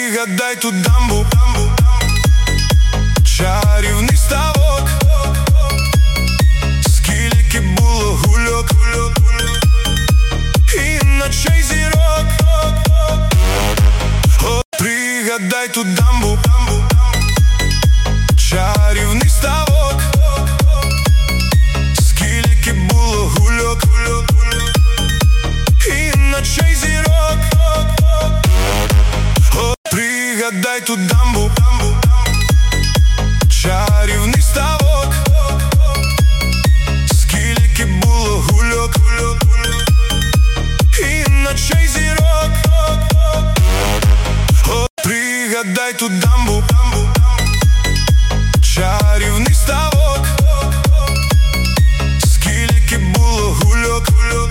Пригадай ту дамбу, чарівний ставок, скільки було гульок і ночей зірок. О, пригадай ту дамбу, чарівний ставок, скільки було гульок і ночей зірок. О, пригадай ту дамбу, чарівний ставок, скільки було гульок і ночей зірок. О, пригадай ту дамбу, чарівний ставок, скільки було гульок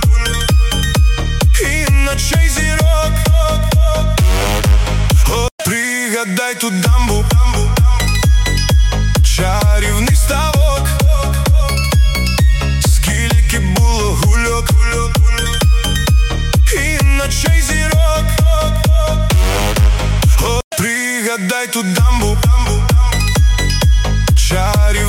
і ночей зірок. О, пригадай ту дамбу, чарівний ставок, скільки було гульок і ночей зірок. О, пригадай ту дамбу, чарівний